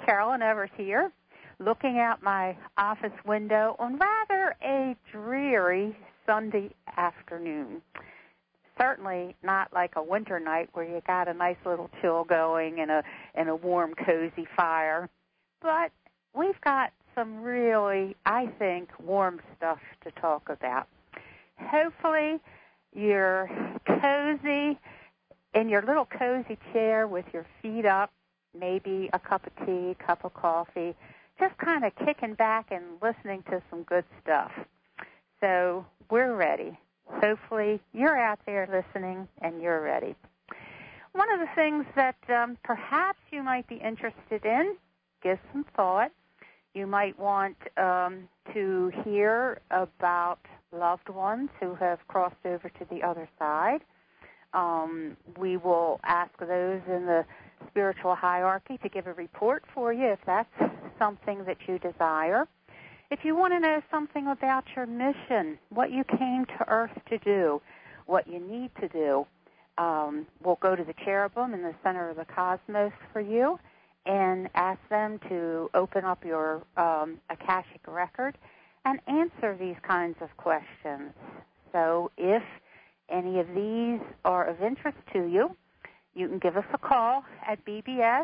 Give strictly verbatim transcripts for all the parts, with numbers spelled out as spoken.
Carolyn Everett here, looking out my office window on rather a dreary Sunday afternoon. Certainly not like a winter night where you got a nice little chill going and a and a warm, cozy fire. But we've got some really, I think, warm stuff to talk about. Hopefully you're cozy in your little cozy chair with your feet up, maybe a cup of tea, cup of coffee, just kind of kicking back and listening to some good stuff. So we're ready. Hopefully you're out there listening and you're ready. One of the things that um, perhaps you might be interested in, give some thought. You might want um, to hear about loved ones who have crossed over to the other side. Um, we will ask those in the spiritual hierarchy to give a report for you if that's something that you desire. If you want to know something about your mission, what you came to Earth to do, what you need to do, um, we'll go to the cherubim in the center of the cosmos for you and ask them to open up your um, Akashic record and answer these kinds of questions. So if any of these are of interest to you, you can give us a call at B B S.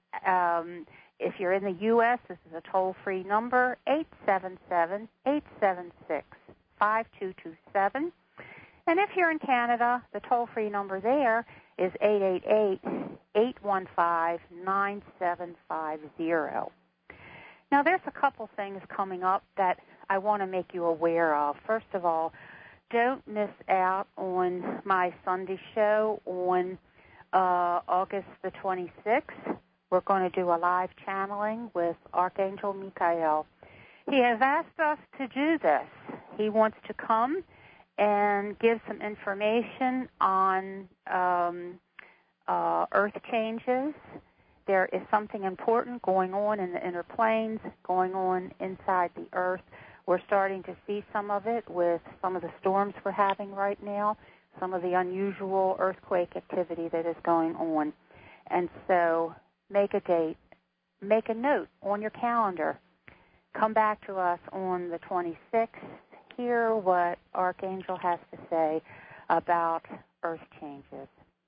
Um, if you're in the U S, this is a toll-free number, eight seven seven, eight seven six, five two two seven. And if you're in Canada, the toll-free number there is eight eight eight, eight one five, nine seven five zero. Now, there's a couple things coming up that I want to make you aware of. First of all, don't miss out on my Sunday show on uh, August the twenty-sixth. We're going to do a live channeling with Archangel Michael. He has asked us to do this. He wants to come and give some information on um, uh, earth changes. There is something important going on in the inner planes, going on inside the earth. We're starting to see some of it with some of the storms we're having right now, some of the unusual earthquake activity that is going on. And so make a date, make a note on your calendar. Come back to us on the twenty-sixth, hear what Archangel has to say about earth changes.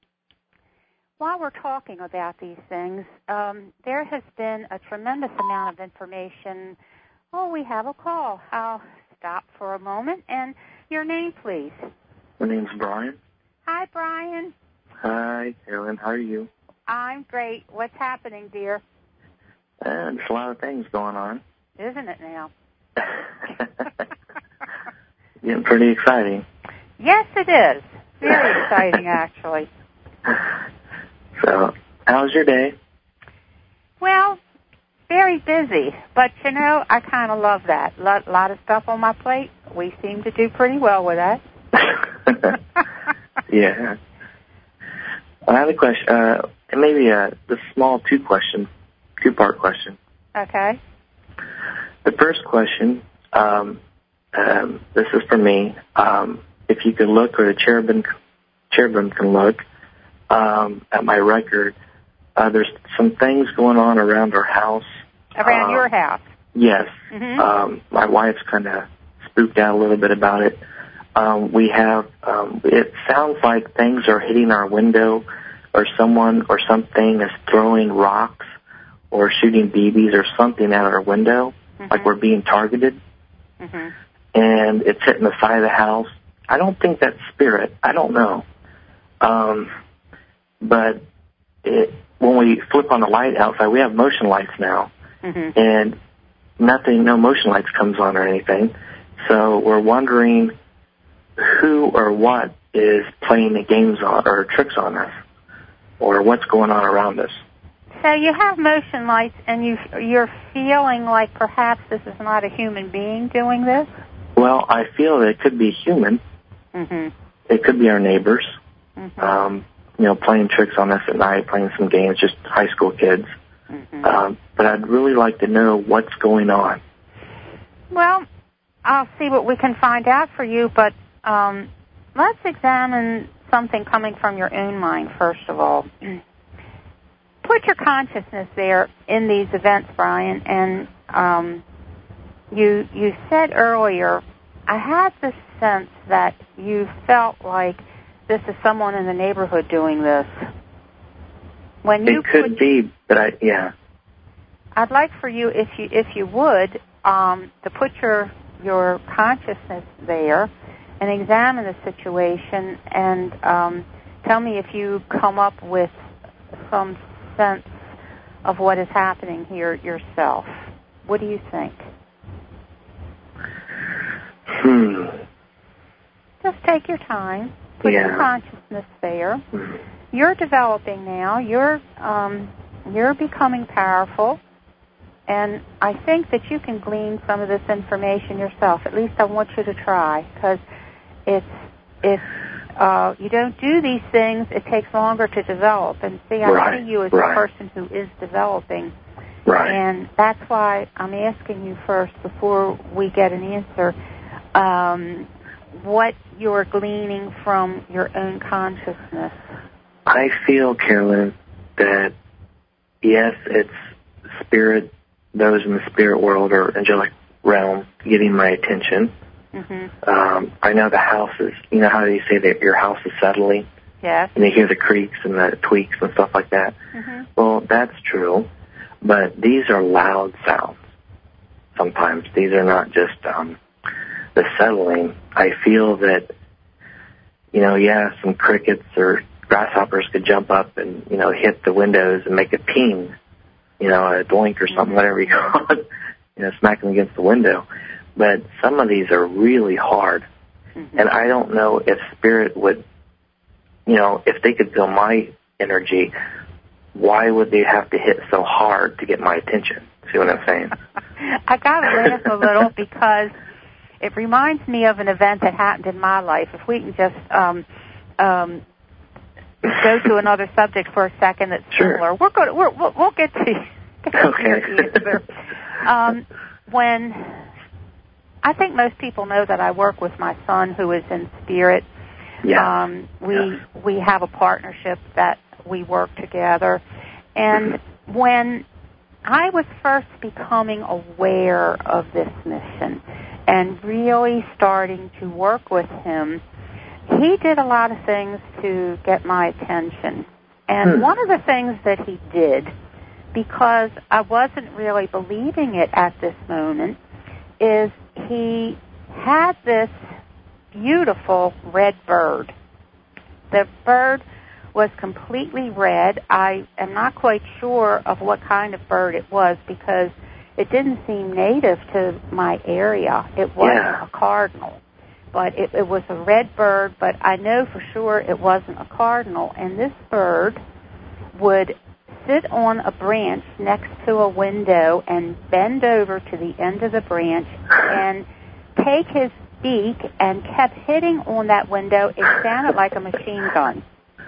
While we're talking about these things, um, there has been a tremendous amount of information. Oh, we have a call. I'll stop for a moment. And your name, please. My name's Brian. Hi, Brian. Hi, Carolyn. How are you? I'm great. What's happening, dear? Uh, there's a lot of things going on. Isn't it now? Getting pretty exciting. Yes, it is. Very exciting, actually. So, how's your day? Well, very busy, but, you know, I kind of love that. A lot, lot of stuff on my plate. We seem to do pretty well with that. Yeah. I have a question, uh, maybe a, a small two-question, two-part question. Okay. The first question, um, um, this is for me. Um, if you could look, or the cherubim, cherubim can look, um, at my record, uh, there's some things going on around our house. Around um, your house? Yes. Mm-hmm. Um, my wife's kind of spooked out a little bit about it. Um, we have, um, it sounds like things are hitting our window, or someone or something is throwing rocks or shooting B Bs or something at our window, mm-hmm. like we're being targeted. Mm-hmm. And it's hitting the side of the house. I don't think that's spirit. I don't know. Um, but it, when we flip on the light outside, we have motion lights now. Mm-hmm. And nothing, no motion lights comes on or anything. So we're wondering who or what is playing the games on or tricks on us, or what's going on around us. So you have motion lights, and you, you're feeling like perhaps this is not a human being doing this? Well, I feel that it could be human. Mm-hmm. It could be our neighbors, mm-hmm. um, you know, playing tricks on us at night, playing some games, just high school kids. Mm-hmm. Um, but I'd really like to know what's going on. Well, I'll see what we can find out for you, but um, let's examine something coming from your own mind, first of all. put your consciousness there in these events, Brian, and um, you you said earlier, I had the sense that you felt like this is someone in the neighborhood doing this. When you it could put, be, but I yeah. I'd like for you, if you if you would, um, to put your your consciousness there and examine the situation and um, tell me if you come up with some sense of what is happening here yourself. What do you think? Hmm. Just take your time. Put yeah. your consciousness there. Hmm. You're developing now. You're um, you're becoming powerful. And I think that you can glean some of this information yourself. At least I want you to try, because it's if uh, you don't do these things, it takes longer to develop. And see, I right. see you as right. a person who is developing. Right. And that's why I'm asking you first, before we get an answer, um, what you're gleaning from your own consciousness. I feel, Carolyn, that yes, it's spirit, those in the spirit world or angelic realm getting my attention. Mm-hmm. Um, I know the house is, you know how they say that your house is settling? Yes. And you hear the creaks and the tweaks and stuff like that. Mm-hmm. Well, that's true, but these are loud sounds sometimes. These are not just um, the settling. I feel that, you know, yeah, some crickets or grasshoppers could jump up and, you know, hit the windows and make a ping, you know, a doink or something, whatever you call it, you know, smack them against the window. But some of these are really hard. Mm-hmm. And I don't know if spirit would, you know, if they could feel my energy, why would they have to hit so hard to get my attention? See what I'm saying? I got to laugh a little because it reminds me of an event that happened in my life. If we can just um, um, go to another subject for a second that's sure. similar. We're going to, we're, we'll, we'll get to, get to okay. your answer. Um, when I think most people know that I work with my son who is in spirit. Yeah. Um, we yeah. we have a partnership that we work together. And mm-hmm. when I was first becoming aware of this mission and really starting to work with him, he did a lot of things to get my attention. And hmm. one of the things that he did, because I wasn't really believing it at this moment, is he had this beautiful red bird. The bird was completely red. I am not quite sure of what kind of bird it was because it didn't seem native to my area. It wasn't yeah. a cardinal, but it, it was a red bird, but I know for sure it wasn't a cardinal. And this bird would sit on a branch next to a window and bend over to the end of the branch and take his beak and kept hitting on that window. It sounded like a machine gun.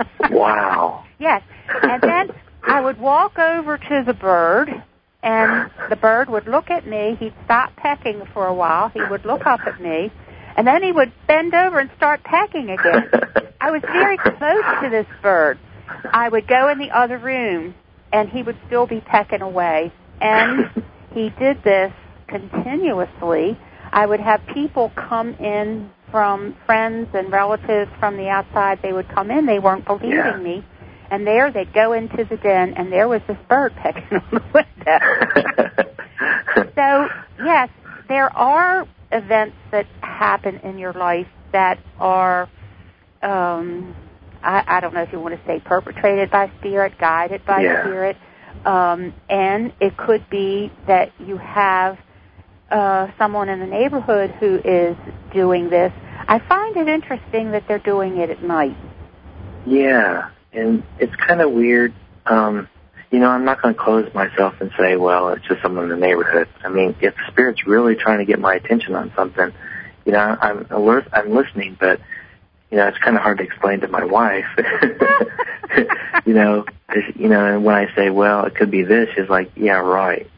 Wow. Yes. And then I would walk over to the bird, and the bird would look at me. He'd stop pecking for a while. He would look up at me, and then he would bend over and start pecking again. I was very close to this bird. I would go in the other room, and he would still be pecking away. And he did this continuously. I would have people come in from friends and relatives from the outside. They would come in. They weren't believing yeah. me. And there they'd go into the den, and there was this bird pecking on the window. So, yes, there are events that happen in your life that are, um, I, I don't know if you want to say perpetrated by spirit, guided by yeah. spirit, um, and it could be that you have uh, someone in the neighborhood who is doing this. I find it interesting that they're doing it at night. Yeah, and it's kind of weird. Um, you know, I'm not going to close myself and say, well, it's just someone in the neighborhood. I mean, if the spirit's really trying to get my attention on something, you know, I'm alert, I'm listening, but, you know, it's kind of hard to explain to my wife. you know, you know, and when I say, well, it could be this, she's like, yeah, right.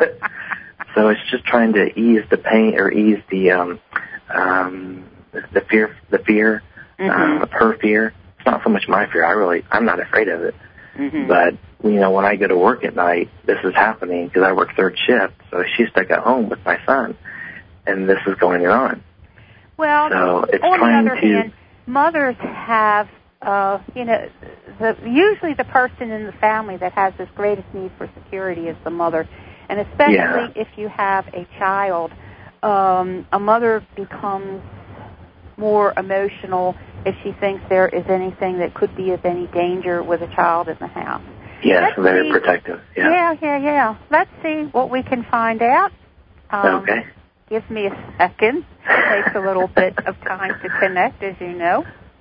So it's just trying to ease the pain or ease the um, um, the fear, the fear, mm-hmm. uh, her fear. It's not so much my fear. I really, I'm not afraid of it. Mm-hmm. But you know, when I go to work at night, this is happening because I work third shift. So she's stuck at home with my son, and this is going on. Well, so it's on trying the other to, hand, mothers have, uh, you know, the, usually the person in the family that has this greatest need for security is the mother. And especially yeah. if you have a child, um, a mother becomes more emotional if she thinks there is anything that could be of any danger with a child in the house. Yes, Let's very see. protective. Yeah. yeah, yeah, yeah. Let's see what we can find out. Um, okay. Give me a second. It takes a little bit of time to connect, as you know.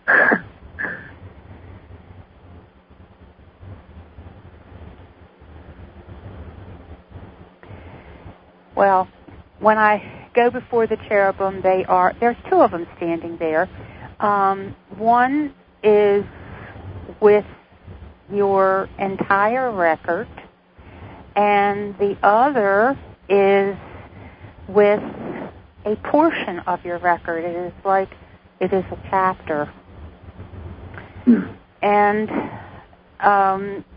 Well, when I go before the cherubim, they are, there's two of them standing there. Um, one is with your entire record, and the other is with a portion of your record. It is like it is a chapter. Hmm. And um,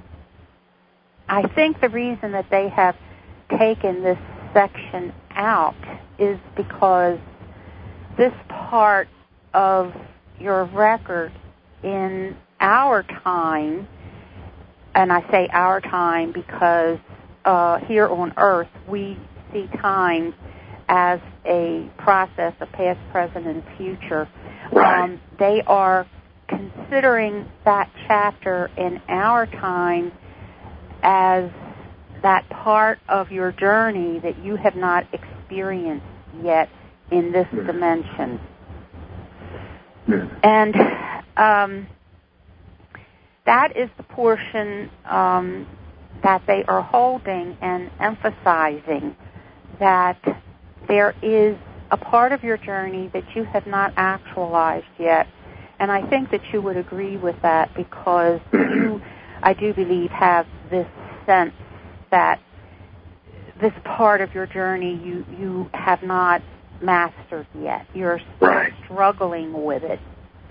I think the reason that they have taken this section out is because this part of your record in our time, and I say our time because uh, here on Earth we see time as a process of past, present, and future. Right. Um, they are considering that chapter in our time as that part of your journey that you have not experienced yet in this mm. dimension. Mm. And um, that is the portion um, that they are holding and emphasizing, that there is a part of your journey that you have not actualized yet. And I think that you would agree with that because you, I do believe, have this sense that this part of your journey you, you have not mastered yet. You're still right. struggling with it.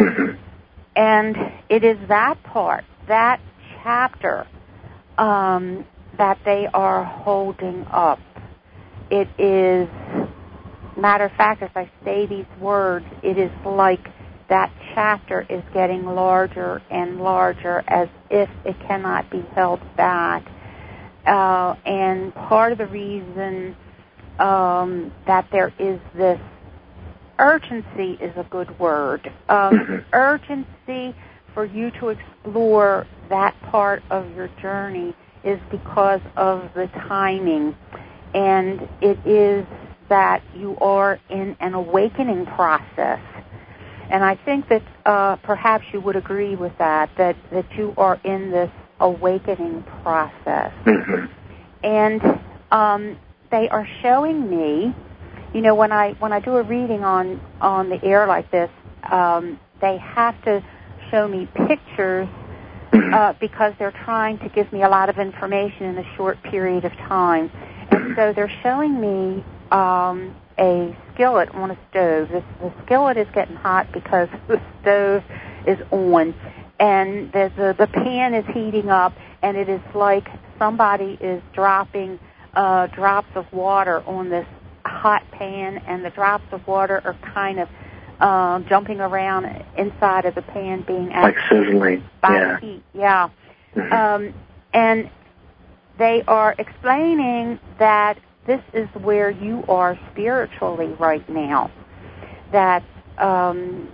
And it is that part, that chapter, um, that they are holding up. It is, matter of fact, as I say these words, it is like that chapter is getting larger and larger as if it cannot be held back. Uh, and part of the reason um, that there is this urgency is a good word. Um, urgency for you to explore that part of your journey is because of the timing. And it is that you are in an awakening process. And I think that uh, perhaps you would agree with that, that, that you are in this awakening process. Mm-hmm. And um, they are showing me, you know, when I when I do a reading on, on the air like this, um, they have to show me pictures uh, because they're trying to give me a lot of information in a short period of time. And so they're showing me um, a skillet on a stove. This, the skillet is getting hot because the stove is on. And the, the, the pan is heating up, and it is like somebody is dropping uh, drops of water on this hot pan, and the drops of water are kind of uh, jumping around inside of the pan, being like sizzling by yeah. the heat. Yeah. Mm-hmm. Um, and they are explaining that this is where you are spiritually right now. That um,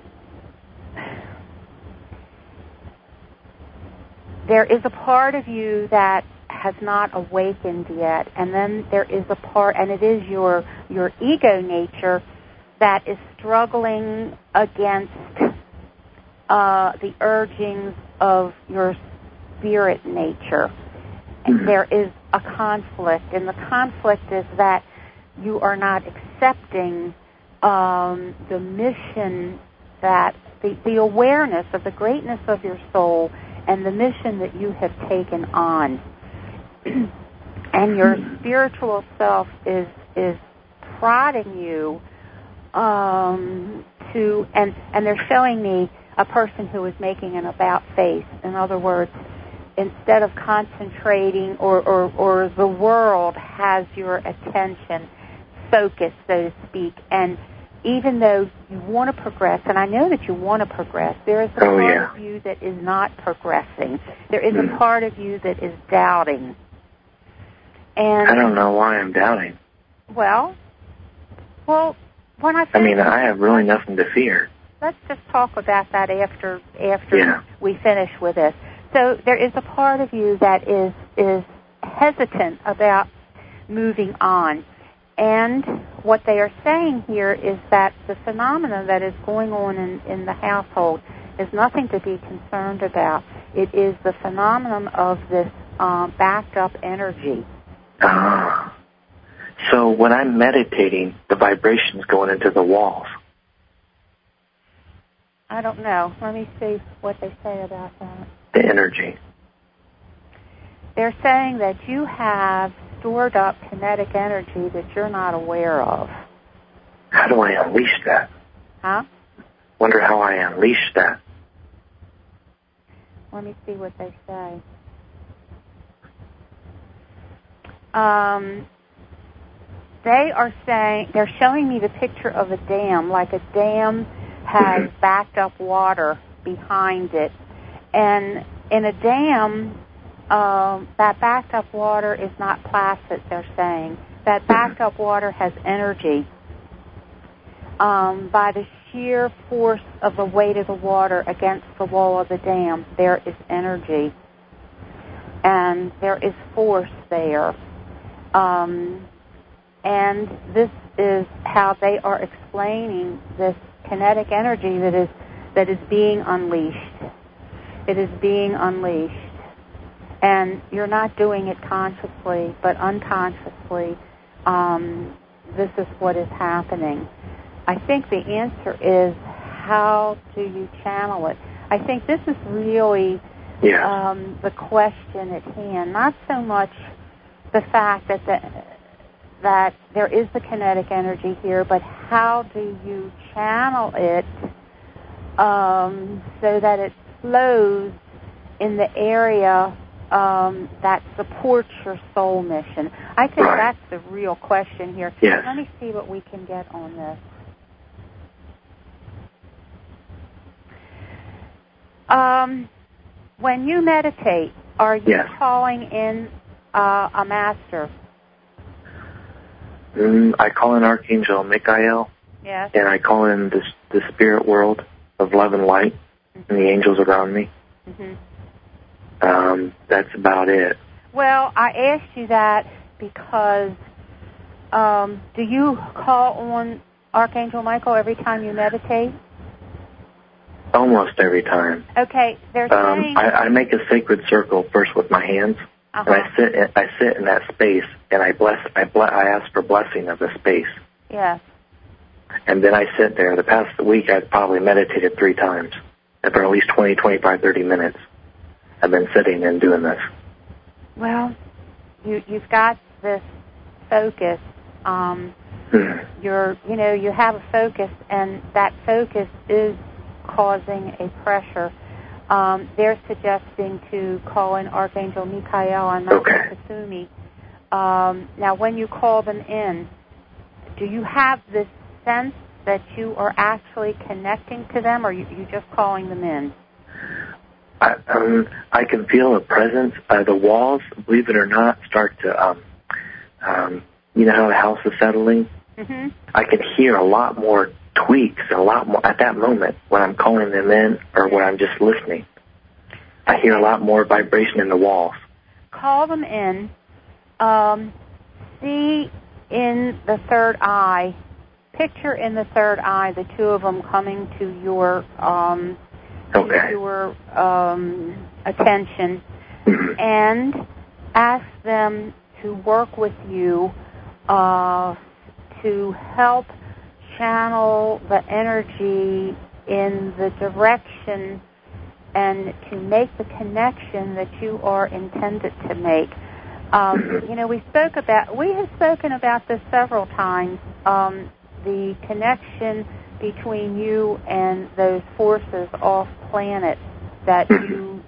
there is a part of you that has not awakened yet, and then there is a part, and it is your your ego nature that is struggling against uh, the urgings of your spirit nature. Mm-hmm. There is a conflict, and the conflict is that you are not accepting um, the mission that the, the awareness of the greatness of your soul and the mission that you have taken on. And your spiritual self is is prodding you um, to, and, and they're showing me a person who is making an about face. In other words, instead of concentrating, or, or, or the world has your attention focused, so to speak, and even though you want to progress, and I know that you want to progress, there is a oh, part yeah. of you that is not progressing. There is mm. a part of you that is doubting. And I don't know why I'm doubting. Well, well, when I I mean, I have really nothing to fear. Let's just talk about that after after yeah. we finish with this. So there is a part of you that is is hesitant about moving on. And what they are saying here is that the phenomenon that is going on in, in the household is nothing to be concerned about. It is the phenomenon of this um, backed up energy. Ah. So when I'm meditating, the vibration's going into the walls. I don't know. Let me see what they say about that. The energy. They're saying that you have stored up kinetic energy that you're not aware of. How do I unleash that? Huh? Wonder how I unleash that. Let me see what they say. Um, they are saying, they're showing me the picture of a dam, like a dam has mm-hmm. backed up water behind it. And in a dam, um, that backed up water is not placid, they're saying. That backed up water has energy. Um, by the sheer force of the weight of the water against the wall of the dam, there is energy. And there is force there. Um, and this is how they are explaining this kinetic energy that is that is being unleashed. It is being unleashed. And you're not doing it consciously, but unconsciously, um, this is what is happening. I think the answer is, how do you channel it? I think this is really yeah. um, the question at hand, not so much the fact that the, that there is the kinetic energy here, but how do you channel it um, so that it flows in the area um, that supports your soul mission? I think right. that's the real question here. Yes. Let me see what we can get on this. Um, when you meditate, are you yes. calling in uh, a master? Mm, I call in Archangel Michael. Yes. And I call in the, the spirit world of love and light mm-hmm. and the angels around me. Mm-hmm. Um, that's about it. Well, I asked you that because um, do you call on Archangel Michael every time you meditate? Almost every time. Okay, they're um, saying... I, I make a sacred circle first with my hands, uh-huh. and I sit. In, I sit in that space, and I bless. I bless. I ask for blessing of the space. Yes. And then I sit there. The past week, I've probably meditated three times, and for at least twenty, twenty-five, thirty minutes. I've been sitting and doing this. Well, you, you've got this focus. Um, hmm. You're, you know, you have a focus, and that focus is causing a pressure. Um, they're suggesting to call in Archangel Michael and Master okay. Kasumi. Um, now, when you call them in, do you have this sense that you are actually connecting to them, or are you, you just calling them in? I, um, I can feel a presence. Uh, the walls, believe it or not, start to, um, um, you know how the house is settling? Mm-hmm. I can hear a lot more tweaks, a lot more at that moment when I'm calling them in or when I'm just listening. I hear a lot more vibration in the walls. Call them in. Um, see in the third eye, picture in the third eye the two of them coming to your um, okay. to your um, attention, mm-hmm. and ask them to work with you uh, to help channel the energy in the direction and to make the connection that you are intended to make. Um, you know, we spoke about, we have spoken about this several times, um, the connection between you and those forces off planet that you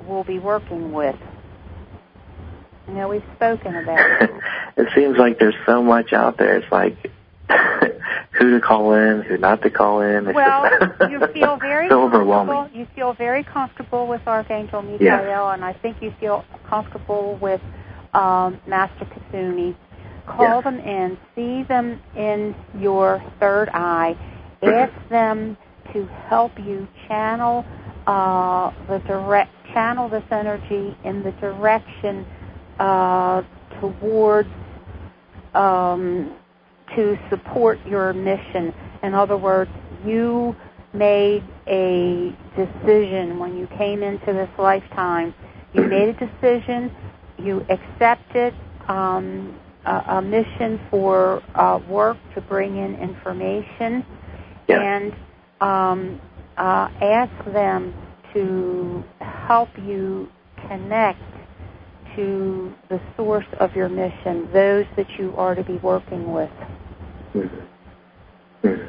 will be working with? You know, we've spoken about it. It seems like there's so much out there. It's like who to call in, who not to call in. It's well, just you feel very so comfortable. overwhelming. You feel very comfortable with Archangel Michael, yes. and I think you feel comfortable with um, Master Kasumi. Call yes. them in, see them in your third eye, ask them to help you channel uh, the direct channel this energy in the direction uh, towards um, to support your mission. In other words, you made a decision when you came into this lifetime. You made a decision. You accepted um, a, a mission for uh, work to bring in information, yeah. and um, uh, ask them to help you connect to the source of your mission, those that you are to be working with. Mm-hmm. Mm-hmm.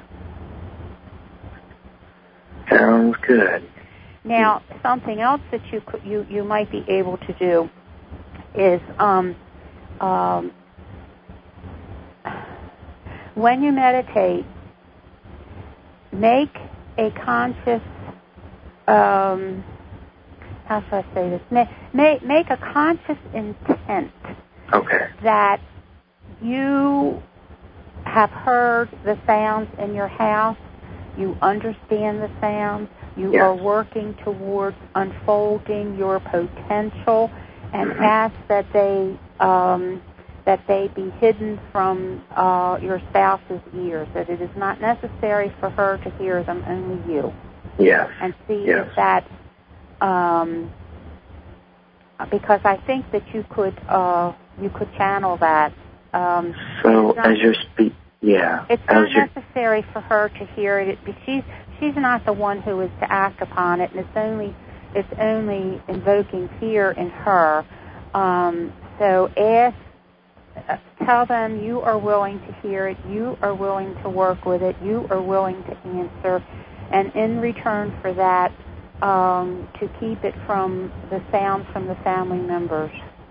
Sounds good. Now, something else that you could, you you might be able to do is um, um, when you meditate, make a conscious um, how should I say this? Make, make make a conscious intent. Okay. That you have heard the sounds in your house. You understand the sounds. You yes. are working towards unfolding your potential, and mm-hmm. ask that they um, that they be hidden from uh, your spouse's ears. That it is not necessary for her to hear them, only you. Yes. And see yes. if that, um, because I think that you could uh, you could channel that. Um, so not, as you're speaking. Yeah. It's As not you're... necessary for her to hear it. it. She's she's not the one who is to act upon it, and it's only it's only invoking fear in her. Um, so ask, uh, tell them you are willing to hear it, you are willing to work with it, you are willing to answer, and in return for that, um, to keep it from the sounds from the family members.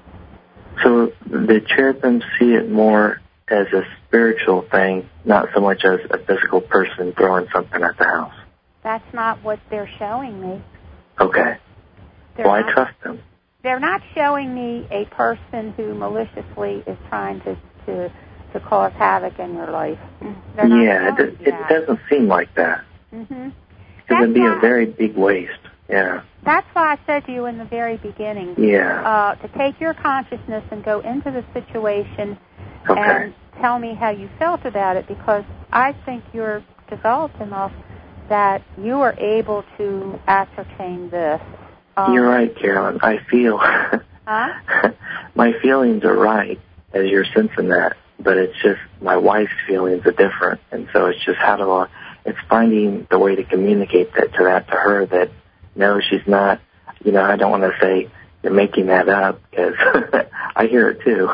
So the cherubim see it more as a spiritual thing, not so much as a physical person throwing something at the house. That's not what they're showing me. Okay. They're well, not, I trust them. They're not showing me a person who maliciously is trying to, to, to cause havoc in your life. They're not yeah, it, it that. doesn't seem like that. Mm-hmm. It would be a very big waste. Yeah. That's why I said to you in the very beginning. Yeah. Uh, to take your consciousness and go into the situation. Okay. And tell me how you felt about it, because I think you're developed enough that you are able to ascertain this. Um, you're right, Carolyn. I feel huh? my feelings are right as you're sensing that, but it's just my wife's feelings are different, and so it's just how do I? It's finding the way to communicate that to that to her that no, she's not. You know, I don't want to say you're making that up because I hear it too.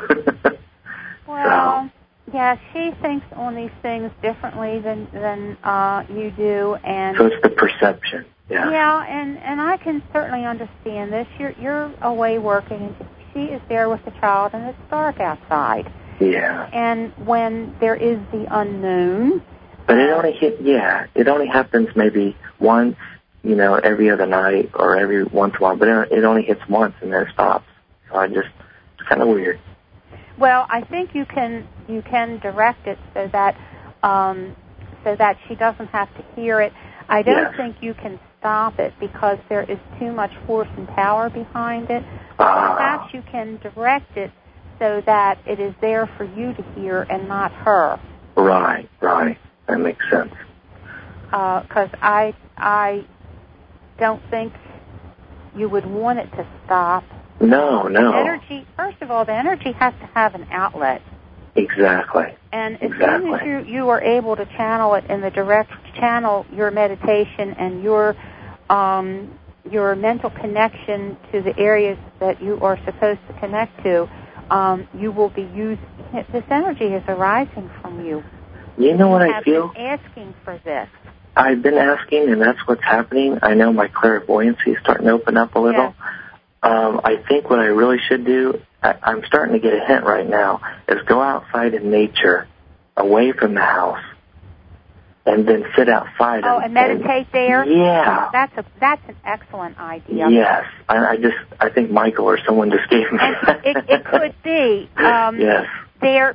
Well, so. yeah, she thinks on these things differently than than uh, you do, and so it's the perception. Yeah. Yeah, and, and I can certainly understand this. You're you're away working, and she is there with the child, and it's dark outside. Yeah. And when there is the unknown, but it uh, only hit. Yeah, it only happens maybe once, you know, every other night or every once in a while. But it, it only hits once and then it stops. So I just it's kind of weird. Well, I think you can you can direct it so that um, so that she doesn't have to hear it. I don't yes. think you can stop it because there is too much force and power behind it. But uh, perhaps you can direct it so that it is there for you to hear and not her. Right, right. That makes sense. Because uh, I I don't think you would want it to stop. No, no. The energy, first of all, the energy has to have an outlet. Exactly. And as exactly. soon as you, you are able to channel it in the direct channel, your meditation and your um, your mental connection to the areas that you are supposed to connect to, um, you will be used. This energy is arising from you. You know what you I feel? Been asking for this. I've been asking, and that's what's happening. I know my clairvoyancy is starting to open up a little. Yeah. Um, I think what I really should do, I, I'm starting to get a hint right now, is go outside in nature, away from the house, and then sit outside. Oh, and, and meditate and, there? Yeah. That's a that's an excellent idea. Yes. I, I just, I think Michael or someone just gave me and it, it could be. Um, yes. There,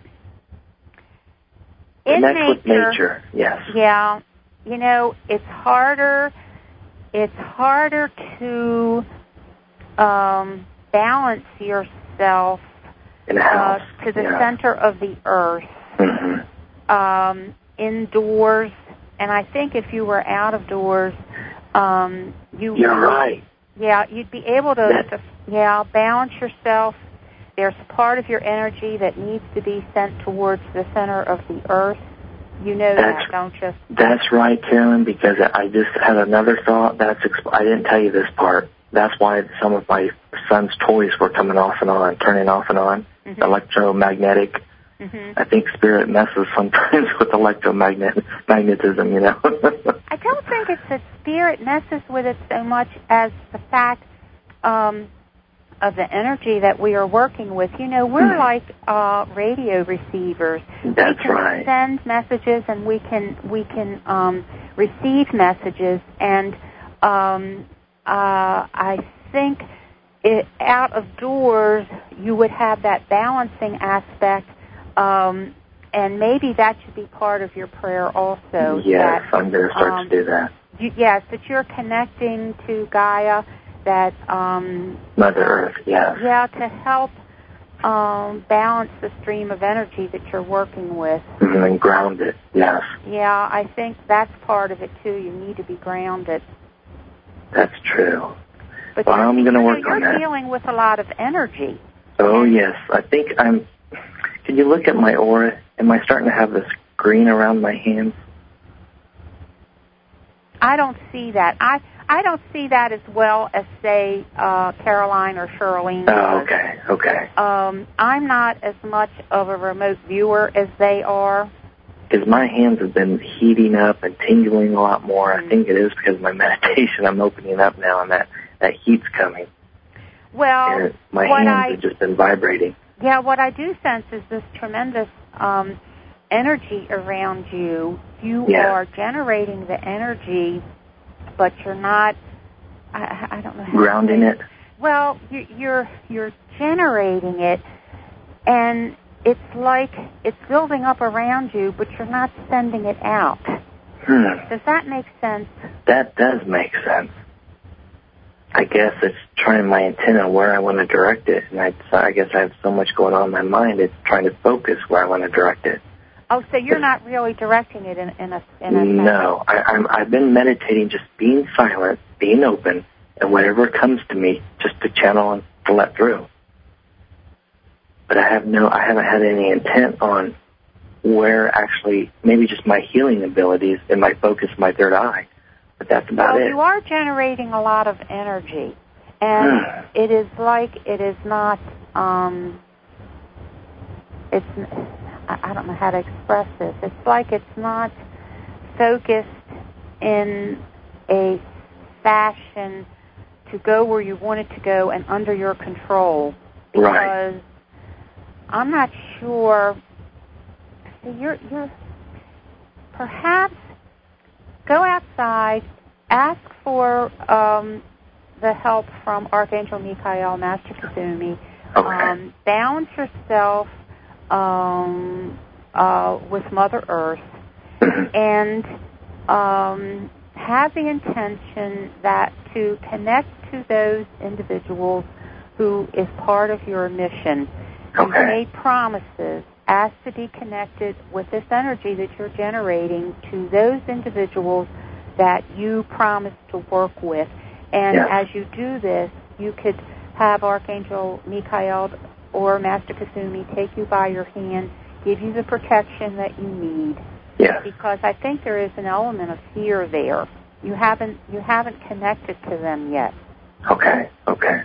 in Connect nature, with nature, yes. Yeah. You know, it's harder, it's harder to um, balance yourself in a house. Uh, to the yeah. center of the earth, mm-hmm. um, indoors, and I think if you were out of doors, um, you You're would, right. Yeah, you'd be able to, to, yeah, balance yourself. There's part of your energy that needs to be sent towards the center of the earth. You know that's, that, don't you? That's right, Carolyn, because I just had another thought. That's I didn't tell you this part. That's why some of my son's toys were coming off and on, turning off and on, mm-hmm. electromagnetic. Mm-hmm. I think spirit messes sometimes with electromagnetism, you know. I don't think it's that spirit messes with it so much as the fact um, of the energy that we are working with. You know, we're mm-hmm. like uh, radio receivers. That's we can right. send messages and we can we can um, receive messages, and um, uh, I think it, out of doors you would have that balancing aspect. Um, and maybe that should be part of your prayer also. Yes, that, I'm going to start um, to do that. You, yes, that you're connecting to Gaia, that um, Mother Earth, yes. Yeah, to help um, balance the stream of energy that you're working with. Mm-hmm, and ground it, yes. Yeah, I think that's part of it too. You need to be grounded. That's true. But well, I'm going to work you're on that. You're dealing with a lot of energy. Oh, and yes. I think I'm... Can you look at my aura? Am I starting to have this green around my hands? I don't see that. I I don't see that as well as, say, uh, Caroline or Charlene does. Oh, okay, okay. Um, I'm not as much of a remote viewer as they are. Because my hands have been heating up and tingling a lot more. Mm-hmm. I think it is because of my meditation. I'm opening up now, and that, that heat's coming. Well, and my what hands I, have just been vibrating. Yeah, what I do sense is this tremendous um, energy around you. You yeah. are generating the energy, but you're not. I, I don't know how grounding to it. Well, you, you're you're generating it, and it's like it's building up around you, but you're not sending it out. Hmm. Does that make sense? That does make sense. I guess it's trying my antenna where I want to direct it, and I, I guess I have so much going on in my mind, it's trying to focus where I want to direct it. Oh, so you're not really directing it in, in a in a No, I, I'm, I've been meditating, just being silent, being open, and whatever comes to me, just to channel and to let through. But I have no, I haven't had any intent on where actually, maybe just my healing abilities and my focus, my third eye. But that's about well, it. You are generating a lot of energy, and it is like it is not. Um, it's I don't know how to express this. It's like it's not focused in a fashion to go where you want it to go and under your control. Because right. I'm not sure. See, you're you're perhaps. Go outside, ask for um, the help from Archangel Michael, Master Kasumi. Okay. Um, balance yourself um, uh, with Mother Earth, and um, have the intention that to connect to those individuals who is part of your mission. Okay. You've made promises. Ask to be connected with this energy that you're generating to those individuals that you promised to work with. And yes. as you do this, you could have Archangel Michael or Master Kasumi take you by your hand, give you the protection that you need. Yes. Because I think there is an element of fear there. You haven't you haven't connected to them yet. Okay, okay.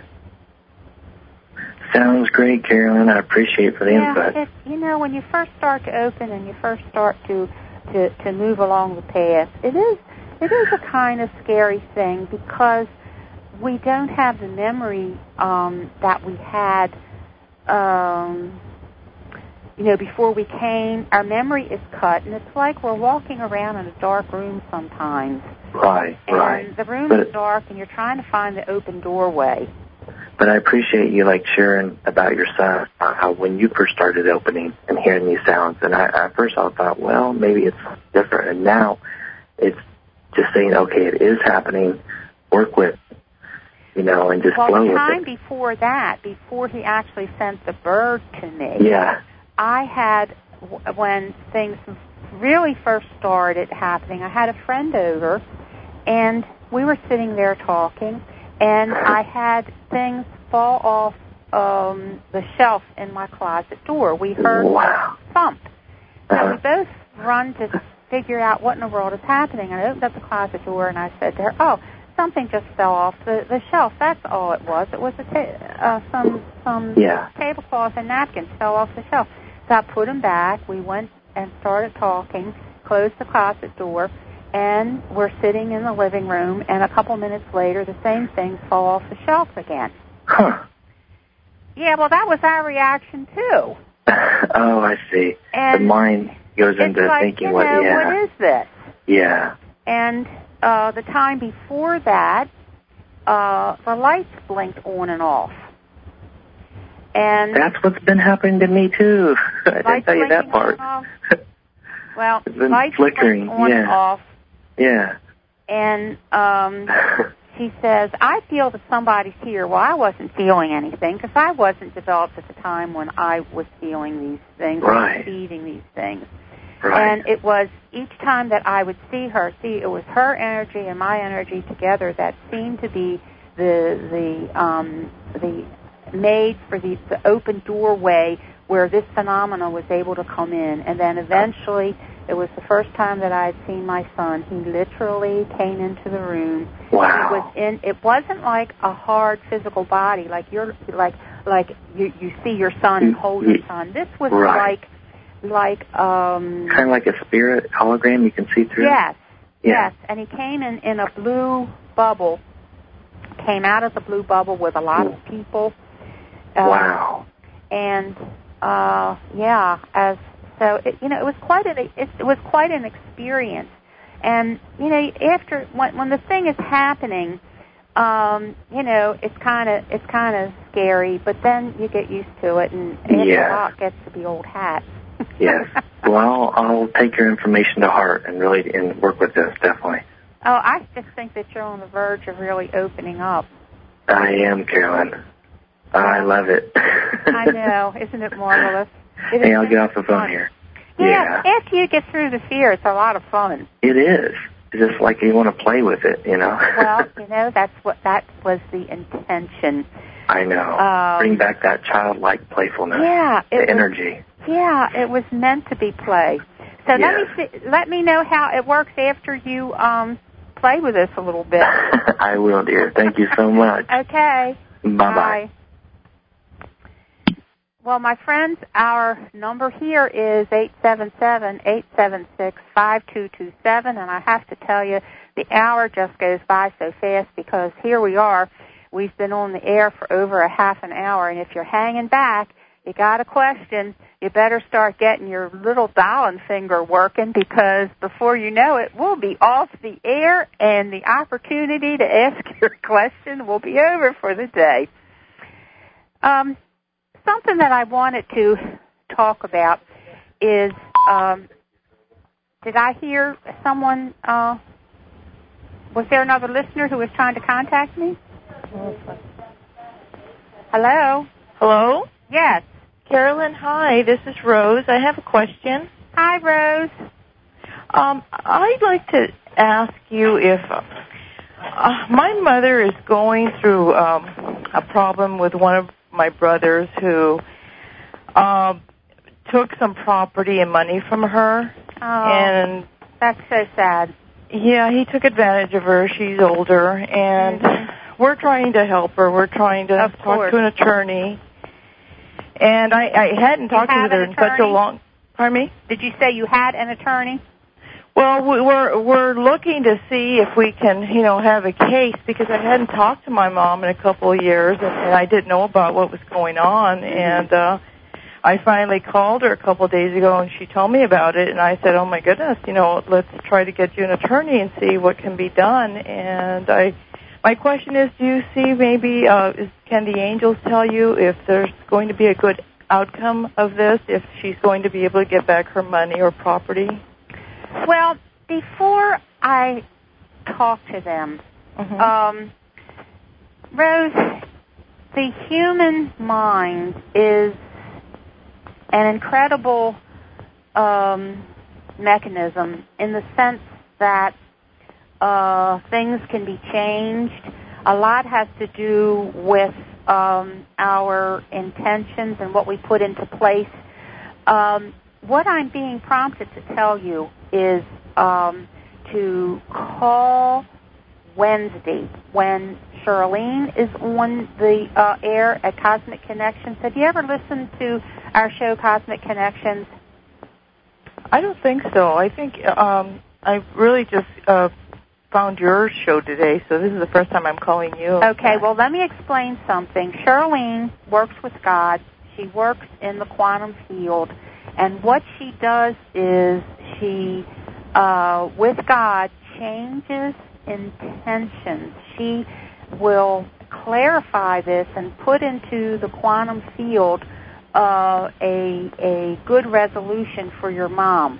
Sounds great, Carolyn. I appreciate for the yeah, input. It, you know, when you first start to open and you first start to, to, to move along the path, it is it is a kind of scary thing because we don't have the memory um, that we had, um, you know, before we came. Our memory is cut, and it's like we're walking around in a dark room sometimes. Right, and right. And the room but, is dark, and you're trying to find the open doorway. But I appreciate you, like, sharing about your son, uh, how when you first started opening and hearing these sounds. And I, at first I thought, well, maybe it's different. And now it's just saying, okay, it is happening. Work with it, you know, and just well, flow with it. Well, the time before that, before he actually sent the bird to me, yeah. I had, when things really first started happening, I had a friend over, and we were sitting there talking, and I had things fall off um, the shelf in my closet door. We heard wow. a thump. So uh-huh. we both run to figure out what in the world is happening. And I opened up the closet door, and I said to her, oh, something just fell off the, the shelf. That's all it was. It was a ta- uh, some some yeah. tablecloth and napkins fell off the shelf. So I put them back. We went and started talking, closed the closet door, and we're sitting in the living room, and a couple minutes later, the same things fall off the shelf again. Huh. Yeah, well, that was our reaction, too. Oh, I see. And the mind goes into like, thinking, you what, know, yeah. what is this? Yeah. And uh, the time before that, uh, the lights blinked on and off. And that's what's been happening to me, too. I didn't tell you that part. Well, it's been lights flickering. on yeah. and off. Yeah. And um, she says, I feel that somebody's here. Well, I wasn't feeling anything because I wasn't developed at the time when I was feeling these things, right. receiving these things. Right. And it was each time that I would see her, see, it was her energy and my energy together that seemed to be the the um, the made for the, the open doorway where this phenomena was able to come in. And then eventually, it was the first time that I had seen my son. He literally came into the room. Wow. He was in. It wasn't like a hard physical body, like you're like like you you see your son and hold your son. This was right. like like um kind of like a spirit hologram you can see through. Yes. Yeah. Yes. And he came in in a blue bubble. Came out of the blue bubble with a lot of people. Uh, wow. And uh, yeah, as so, it, you know, it was quite an it, it was quite an experience. And you know, after when when the thing is happening, um, you know, it's kind of it's kind of scary, but then you get used to it, and after yeah. a while, it gets to be old hat. Yes. Well, I'll, I'll take your information to heart and really and work with this definitely. Oh, I just think that you're on the verge of really opening up. I am, Carolyn. I love it. I know. Isn't it marvelous? It hey, I'll get off the phone fun. here. Yeah, yeah. After you get through the fear, it's a lot of fun. It is. It's just like you want to play with it, you know. Well, you know, that's what that was the intention. I know. Um, Bring back that childlike playfulness. Yeah. The it energy. Was, yeah, it was meant to be play. So yes. let me see, let me know how it works after you um, play with us a little bit. I will, dear. Thank you so much. Okay. Bye-bye. Bye. Well, my friends, our number here is eight seven seven, eight seven six, five two two seven, and I have to tell you, the hour just goes by so fast because here we are. We've been on the air for over a half an hour, and if you're hanging back, you got a question, you better start getting your little dialing finger working because before you know it, we'll be off the air, and the opportunity to ask your question will be over for the day. Um... Something that I wanted to talk about is, um, did I hear someone, uh, was there another listener who was trying to contact me? Hello? Hello? Yes. Carolyn, hi, this is Rose. I have a question. Hi, Rose. Um, I'd like to ask you if uh, my mother is going through um, a problem with one of my brothers who uh, took some property and money from her. Oh, and that's so sad. Yeah, he took advantage of her. She's older, and mm-hmm. we're trying to help her. We're trying to of talk course. to an attorney. And I, I hadn't talked to her in such a long... Pardon me? Did you say you had an attorney? Well, we- we're we're looking to see if we can, you know, have a case, because I hadn't talked to my mom in a couple of years, and, and I didn't know about what was going on. And uh, I finally called her a couple of days ago, and she told me about it. And I said, "Oh my goodness, you know, let's try to get you an attorney and see what can be done." And I, my question is, do you see maybe uh, is, can the angels tell you if there's going to be a good outcome of this, if she's going to be able to get back her money or property? Well, before I talk to them, Mm-hmm. um, Rose, the human mind is an incredible um, mechanism in the sense that uh, things can be changed. A lot has to do with um, our intentions and what we put into place. Um, what I'm being prompted to tell you is um, to call Wednesday when Charlene is on the uh, air at Cosmic Connections. Have you ever listened to our show, Cosmic Connections? I don't think so. I think um, I really just uh, found your show today, so this is the first time I'm calling you. Okay, well, let me explain something. Charlene works with God. She works in the quantum field. And what she does is she, uh, with God, changes intentions. She will clarify this and put into the quantum field uh, a, a good resolution for your mom.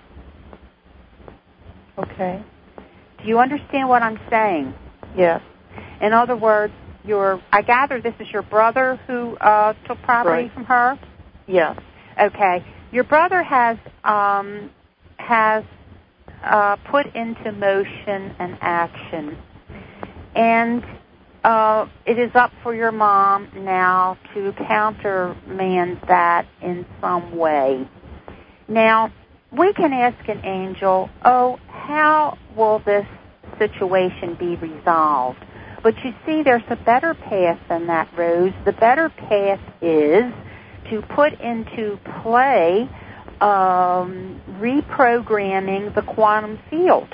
Okay. Do you understand what I'm saying? Yes. In other words, your I gather this is your brother who uh, took property Right. from her? Yes. Okay. Your brother has um, has uh, put into motion an action, and uh, it is up for your mom now to countermand that in some way. Now, we can ask an angel, oh, how will this situation be resolved? But you see, there's a better path than that, Rose. The better path is to put into play um, reprogramming the quantum field.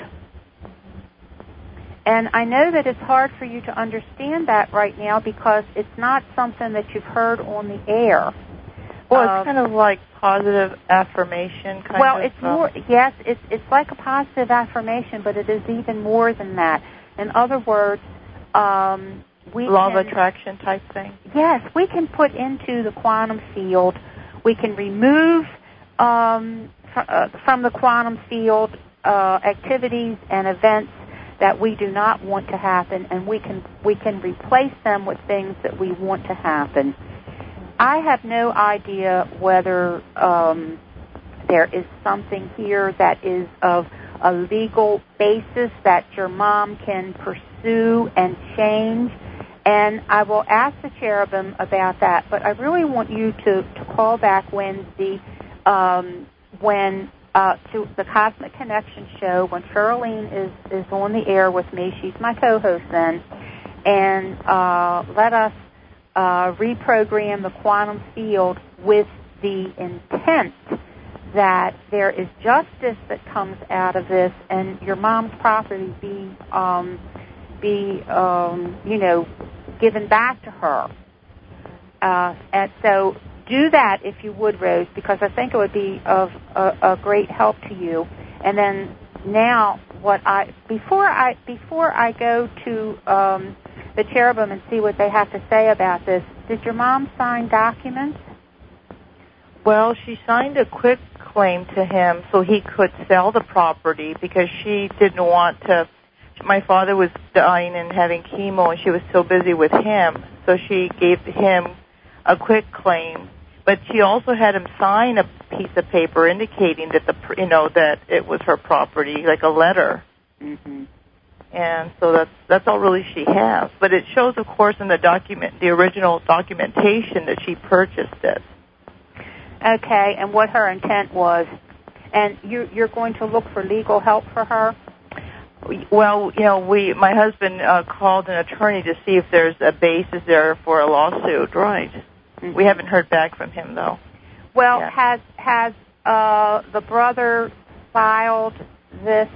And I know that it's hard for you to understand that right now because it's not something that you've heard on the air. Well, Uh, it's kind of like positive affirmation kind well, of. it's more, yes, it's, it's like a positive affirmation, but it is even more than that. In other words, um, we law can, of attraction type thing. Yes, we can put into the quantum field, we can remove um, fr- uh, from the quantum field uh, activities and events that we do not want to happen, and we can we can replace them with things that we want to happen. I have no idea whether um, there is something here that is of a legal basis that your mom can pursue and change, and I will ask the cherubim about that. But I really want you to, to call back Wednesday um, when uh, to the Cosmic Connection show when Charlene is, is on the air with me. She's my co-host then, and uh, let us uh, reprogram the quantum field with the intent that there is justice that comes out of this, and your mom's property be um, be um, you know given back to her. Uh, and so do that if you would, Rose, because I think it would be of a, a great help to you. And then now, what I before I before I go to um, the cherubim and see what they have to say about this, did your mom sign documents? Well, she signed a quick claim to him so he could sell the property because she didn't want to. My father was dying and having chemo, and she was so busy with him, so she gave him a quick claim. But she also had him sign a piece of paper indicating that the you know that it was her property, like a letter. Mm-hmm. And so that's that's all really she has. But it shows, of course, in the document, the original documentation, that she purchased it. Okay, and what her intent was. And you, you're going to look for legal help for her? Well, you know, we my husband uh, called an attorney to see if there's a basis there for a lawsuit. Right. Mm-hmm. We haven't heard back from him, though. Well, yeah. has has uh, the brother filed this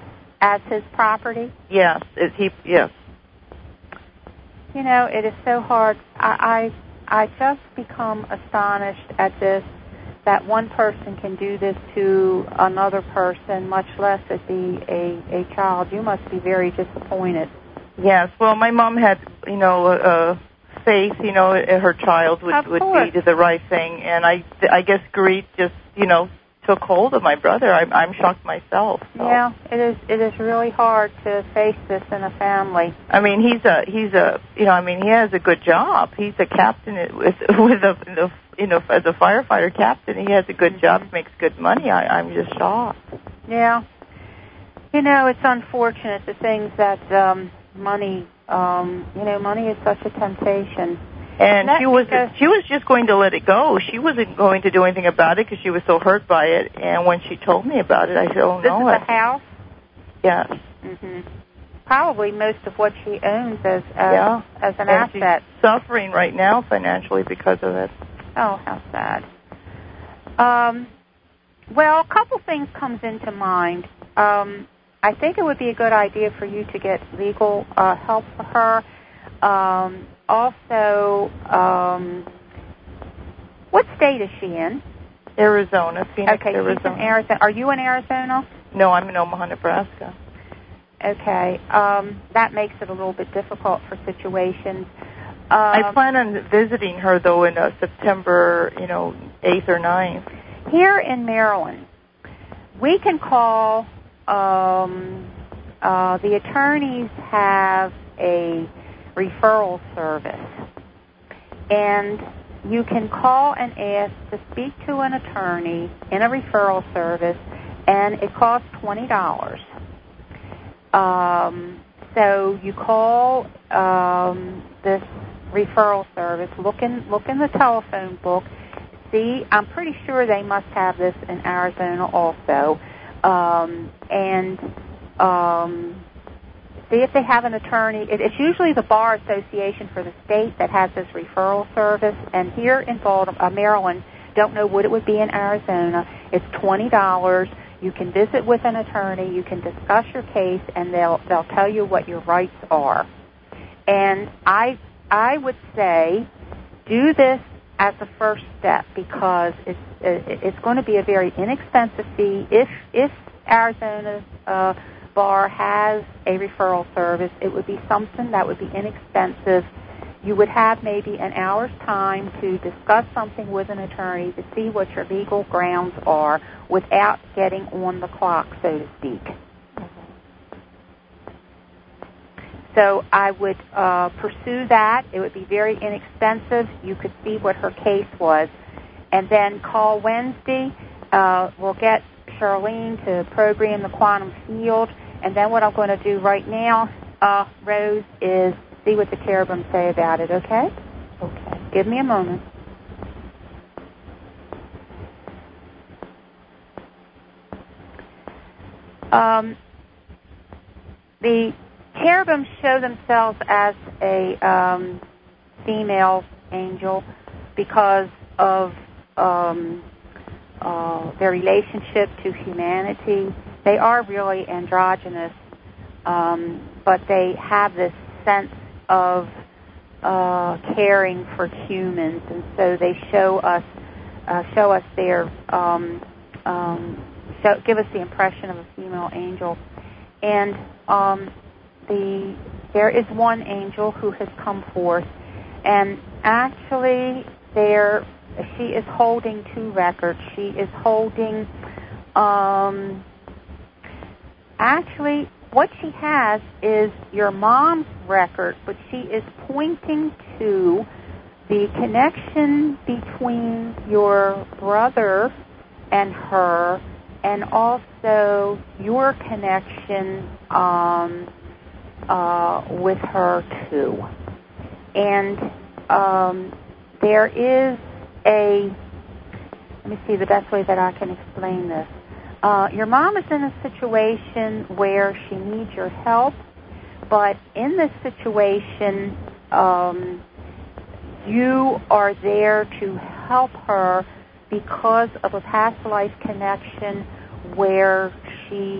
as his property? Yes. Is he? Yes. You know, it is so hard. I, I, I just become astonished at this, that one person can do this to another person, much less it be a, a child. You must be very disappointed. Yes. Well, my mom had, you know, uh, faith, you know, her child would, would be the right thing, and I, I guess greed just, you know, took hold of my brother. I'm, I'm shocked myself. So. Yeah, it is. It is really hard to face this in a family. I mean, he's a, he's a, you know, I mean, he has a good job. He's a captain with, with a, you know, as a firefighter captain. He has a good mm-hmm. job, makes good money. I, I'm just shocked. Yeah. You know, it's unfortunate the things that um, money. Um, you know, money is such a temptation. And she was she was just going to let it go. She wasn't going to do anything about it because she was so hurt by it. And when she told me about it, I said, "Oh this no!" This is a house. Yes. Mm-hmm. Probably most of what she owns as as, yeah. as an and asset. She's suffering right now financially because of it. Oh, how sad. Um, well, a couple things comes into mind. Um, I think it would be a good idea for you to get legal uh, help for her. Um, also, um, what state is she in? Arizona, Phoenix, okay, Arizona. She's in Arizona. Are you in Arizona? No, I'm in Omaha, Nebraska. Okay, um, that makes it a little bit difficult for situations. Um, I plan on visiting her, though, in uh, September, you know, eighth or ninth. Here in Maryland, we can call, um, uh, the attorneys have a referral service, and you can call and ask to speak to an attorney in a referral service, and it costs twenty dollars. Um, so you call um, this referral service, look in, look in the telephone book, see, I'm pretty sure they must have this in Arizona also, um, and um, see if they have an attorney. It's usually the Bar Association for the state that has this referral service. And here in Baltimore, uh, Maryland, don't know what it would be in Arizona. It's twenty dollars. You can visit with an attorney. You can discuss your case, and they'll they'll tell you what your rights are. And I I would say do this as a first step because it's it's going to be a very inexpensive fee. If if Arizona's uh, bar has a referral service, it would be something that would be inexpensive. You would have maybe an hour's time to discuss something with an attorney to see what your legal grounds are without getting on the clock, so to speak. So I would uh, pursue that. It would be very inexpensive. You could see what her case was. And then call Wednesday. Uh, we'll get Charlene to program the quantum field. And then what I'm going to do right now, uh, Rose, is see what the cherubim say about it, okay? Okay. Give me a moment. Um, the cherubim show themselves as a um, female angel because of um, uh, their relationship to humanity. They are really androgynous, um, but they have this sense of uh, caring for humans, and so they show us uh, show us their um, um, show, give us the impression of a female angel. And um, the there is one angel who has come forth, and actually there she is holding two records. She is holding um, actually what she has is your mom's record, but she is pointing to the connection between your brother and her, and also your connection um, uh, with her too. And um, there is a, let me see the best way that I can explain this. Uh, your mom is in a situation where she needs your help, but in this situation, um, you are there to help her because of a past life connection where she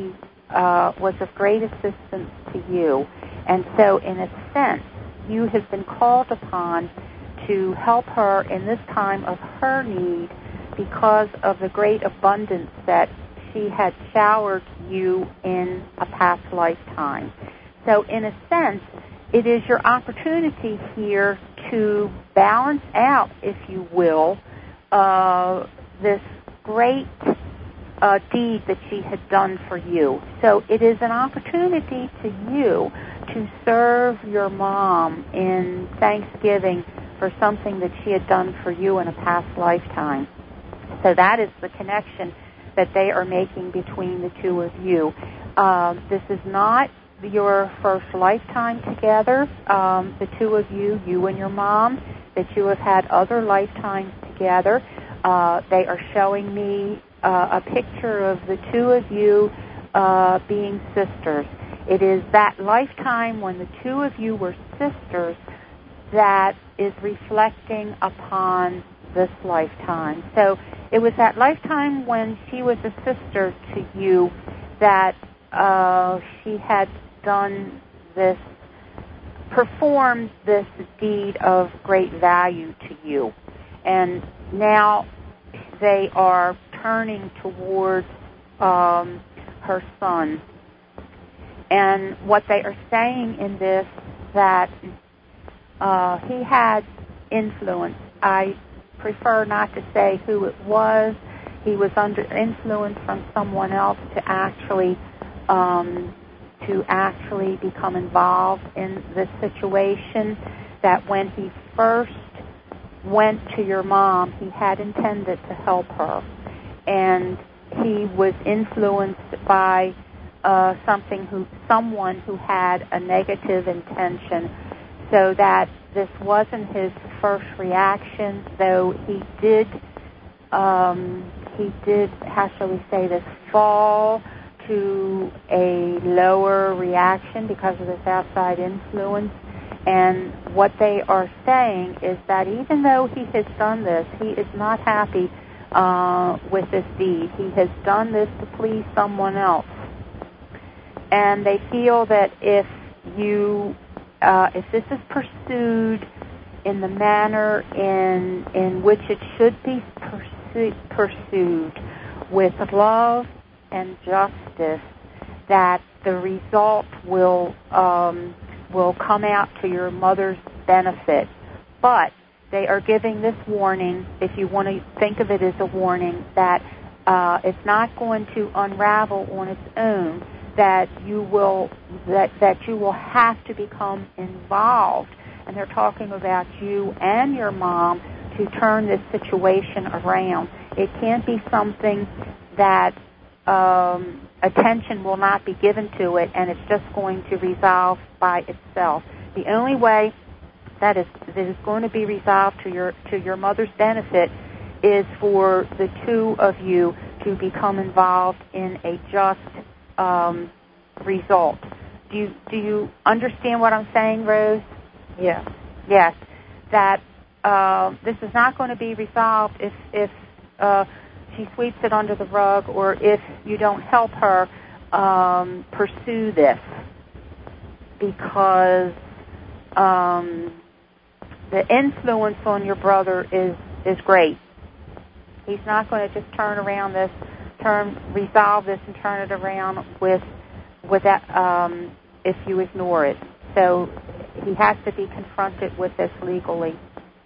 uh, was of great assistance to you. And so, in a sense, you have been called upon to help her in this time of her need because of the great abundance that she had showered you in a past lifetime. So, in a sense, it is your opportunity here to balance out, if you will, uh, this great uh, deed that she had done for you. So it is an opportunity to you to serve your mom in thanksgiving for something that she had done for you in a past lifetime. So that is the connection that they are making between the two of you. Uh, this is not your first lifetime together, um, the two of you, you and your mom, that you have had other lifetimes together. Uh, they are showing me uh, a picture of the two of you uh, being sisters. It is that lifetime when the two of you were sisters that is reflecting upon this lifetime. So it was that lifetime when she was a sister to you that uh, she had done this, performed this deed of great value to you. And now they are turning towards um, her son. And what they are saying in this, that uh, he had influence. I prefer not to say who it was. He was under influence from someone else to actually um, to actually become involved in this situation, that when he first went to your mom, he had intended to help her. And he was influenced by uh, something who, someone who had a negative intention, so that this wasn't his first reaction, though he did, um, he did, how shall we say this, fall to a lower reaction because of this outside influence. And what they are saying is that even though he has done this, he is not happy uh, with this deed. He has done this to please someone else. And they feel that if you, uh, if this is pursued in the manner in in which it should be pursu- pursued, with love and justice, that the result will um, will come out to your mother's benefit. But they are giving this warning, if you want to think of it as a warning, that uh, it's not going to unravel on its own, that you will that that you will have to become involved. And they're talking about you and your mom to turn this situation around. It can't be something that um, attention will not be given to it, and it's just going to resolve by itself. The only way that is that is going to be resolved to your to your mother's benefit is for the two of you to become involved in a just um, result. Do you do you understand what I'm saying, Rose? Yes. Yes. That uh, this is not going to be resolved if if uh, she sweeps it under the rug, or if you don't help her um, pursue this, because um, the influence on your brother is is great. He's not going to just turn around this, turn resolve this, and turn it around with with that um, if you ignore it. So he has to be confronted with this legally,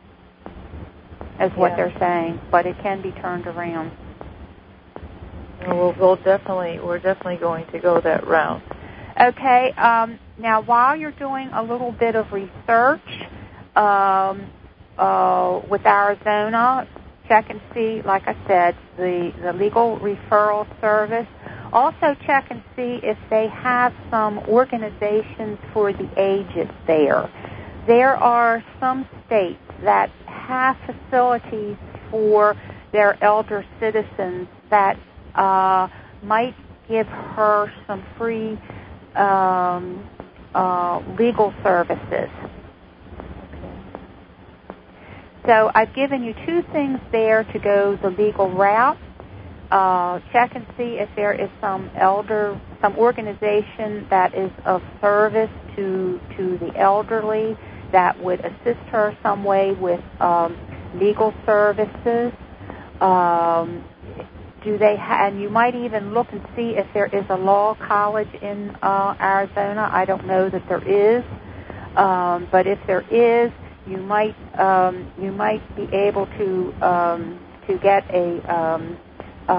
as what yeah. they're saying, but it can be turned around. We'll, we'll definitely, we're definitely going to go that route. Okay. Um, now, while you're doing a little bit of research um, uh, with Arizona, check and see, like I said, the, the legal referral service. Also check and see if they have some organizations for the aged there. There are some states that have facilities for their elder citizens that uh, might give her some free um, uh, legal services. So I've given you two things there to go the legal route. Uh, check and see if there is some elder some organization that is of service to to the elderly, that would assist her some way with um, legal services. Um, do they ha- and you might even look and see if there is a law college in uh, Arizona. I don't know that there is, um, but if there is, you might um, you might be able to um, to get a um, uh,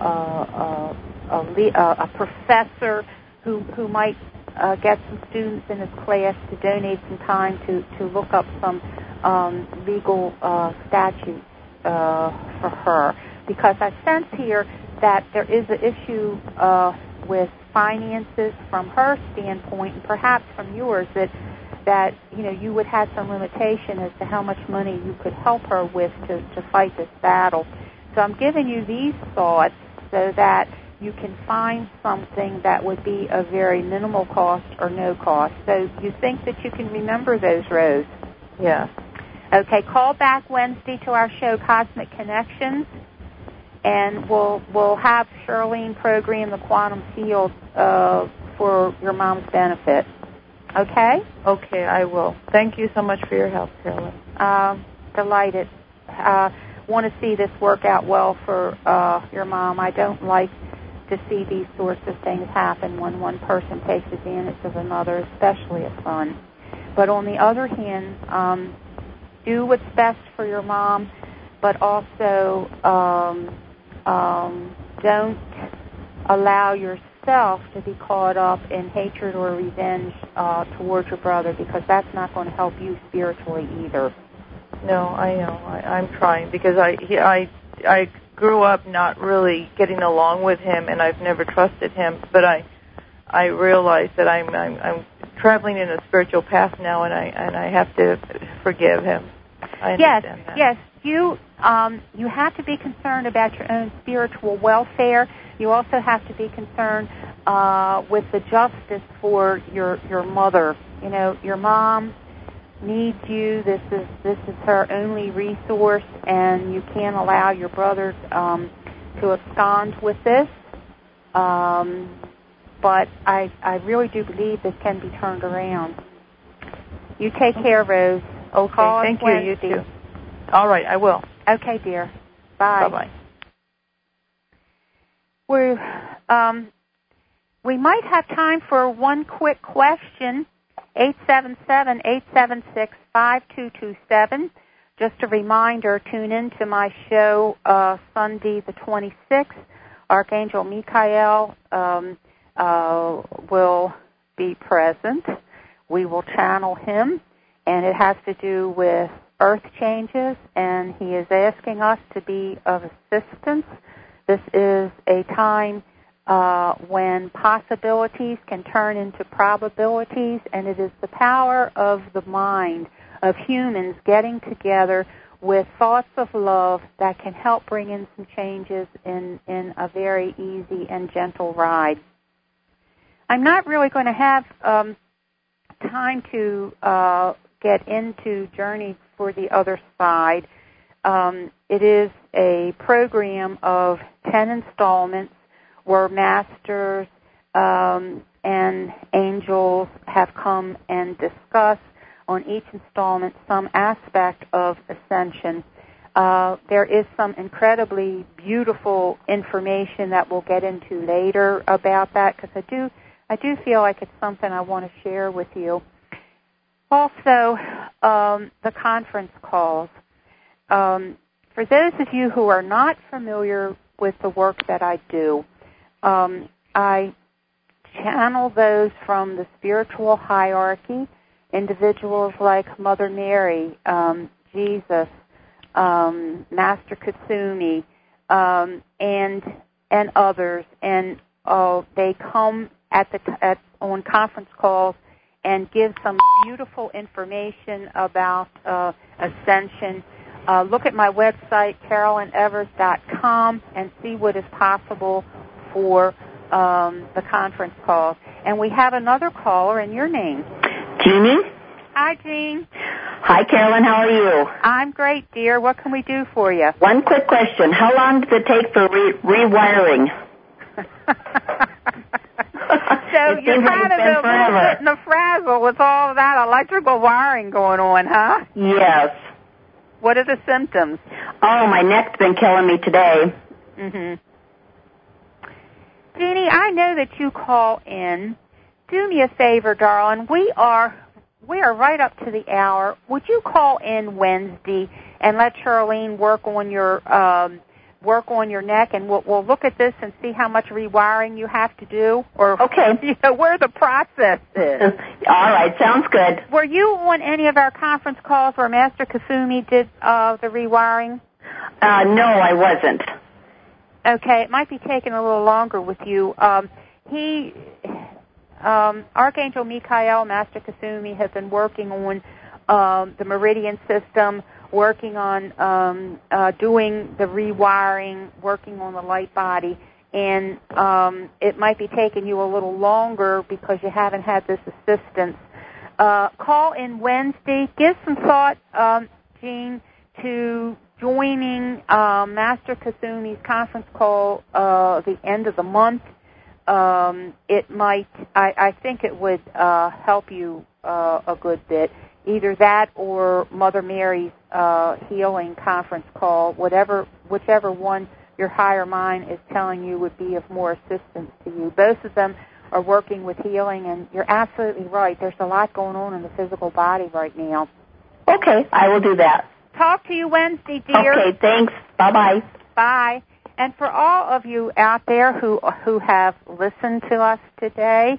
uh, uh, a, a, a professor who who might uh, get some students in his class to donate some time to, to look up some um, legal uh, statutes uh, for her. Because I sense here that there is an issue uh, with finances from her standpoint, and perhaps from yours, that that you know you would have some limitation as to how much money you could help her with to, to fight this battle. So I'm giving you these thoughts so that you can find something that would be of very minimal cost or no cost. So you think that you can remember those, Rose? Yeah. Okay, call back Wednesday to our show, Cosmic Connections, and we'll we'll have Charlene program the quantum field uh, for your mom's benefit. Okay? Okay, I will. Thank you so much for your help, Carolyn. Uh, delighted. Uh, want to see this work out well for uh, your mom. I don't like to see these sorts of things happen when one person takes advantage of another, especially a son. But on the other hand, um, do what's best for your mom, but also um, um, don't allow yourself to be caught up in hatred or revenge uh, towards your brother, because that's not going to help you spiritually either. No, I know. I, I'm trying because I he, I I grew up not really getting along with him, and I've never trusted him. But I I realize that I'm I'm, I'm traveling in a spiritual path now, and I and I have to forgive him. I yes, understand that. yes. You um, you have to be concerned about your own spiritual welfare. You also have to be concerned uh, with the justice for your your mother. You know, your mom needs you. This is this is her only resource, and you can't allow your brother um, to abscond with this. Um, but I I really do believe this can be turned around. You take care, Rose. Okay, Call thank you. Wednesday. You too. All right, I will. Okay, dear. Bye. Bye-bye. We um, we might have time for one quick question. eight seven seven, eight seven six, five two two seven. Just a reminder, tune in to my show uh, Sunday the twenty-sixth. Archangel Michael um, uh, will be present. We will channel him, and it has to do with earth changes, and he is asking us to be of assistance. This is a time Uh, when possibilities can turn into probabilities, and it is the power of the mind of humans getting together with thoughts of love that can help bring in some changes in, in a very easy and gentle ride. I'm not really going to have um, time to uh, get into Journey for the Other Side. Um, it is a program of ten installments where masters um, and angels have come and discussed on each installment some aspect of ascension. Uh, there is some incredibly beautiful information that we'll get into later about that, because I do, I do feel like it's something I want to share with you. Also, um, the conference calls. Um, for those of you who are not familiar with the work that I do, Um, I channel those from the spiritual hierarchy, individuals like Mother Mary, um, Jesus, um, Master Kutsumi, um, and and others, and uh, they come at the at, on conference calls and give some beautiful information about uh, ascension. Uh, look at my website, carolyn evers dot com, and see what is possible for um, the conference call. And we have another caller in your name. Jeannie? Hi, Jean. Hi, Carolyn. How are you? I'm great, dear. What can we do for you? One quick question. How long does it take for re- rewiring? So it you're seems like kind it's of been a forever. little bit in a frazzle with all that electrical wiring going on, huh? Yes. What are the symptoms? Oh, my neck's been killing me today. Mm-hmm. Jeannie, I know that you call in. Do me a favor, darling. We are we are right up to the hour. Would you call in Wednesday and let Charlene work on your um, work on your neck, and we'll, we'll look at this and see how much rewiring you have to do, or okay, you know, where the process is. All right, sounds good. Were you on any of our conference calls where Master Kasumi did uh, the rewiring? Uh, no, I wasn't. Okay, it might be taking a little longer with you. Um, he, um, Archangel Michael, Master Kasumi, has been working on um, the Meridian system, working on um, uh, doing the rewiring, working on the light body, and um, it might be taking you a little longer because you haven't had this assistance. Uh, call in Wednesday. Give some thought, um, Jean, to joining uh, Master Kasumi's conference call uh, the end of the month. Um, it might, I, I think it would uh, help you uh, a good bit. Either that or Mother Mary's uh, healing conference call, whatever, whichever one your higher mind is telling you would be of more assistance to you. Both of them are working with healing, and you're absolutely right. There's a lot going on in the physical body right now. Okay, I will do that. Talk to you Wednesday, dear. Okay, thanks. Bye-bye. Bye. And for all of you out there who who have listened to us today,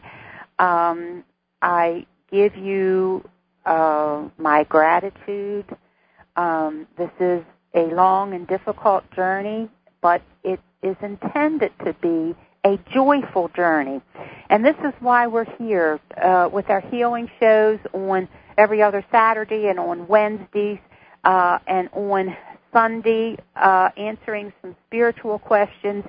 um, I give you uh, my gratitude. Um, this is a long and difficult journey, but it is intended to be a joyful journey. And this is why we're here uh, with our healing shows on every other Saturday and on Wednesdays. Uh, and on Sunday, uh, answering some spiritual questions.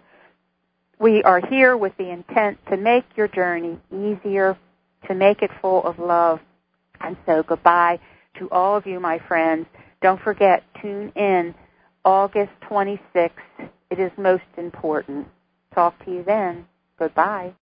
We are here with the intent to make your journey easier, to make it full of love. And so goodbye to all of you, my friends. Don't forget, tune in August twenty-sixth. It is most important. Talk to you then. Goodbye.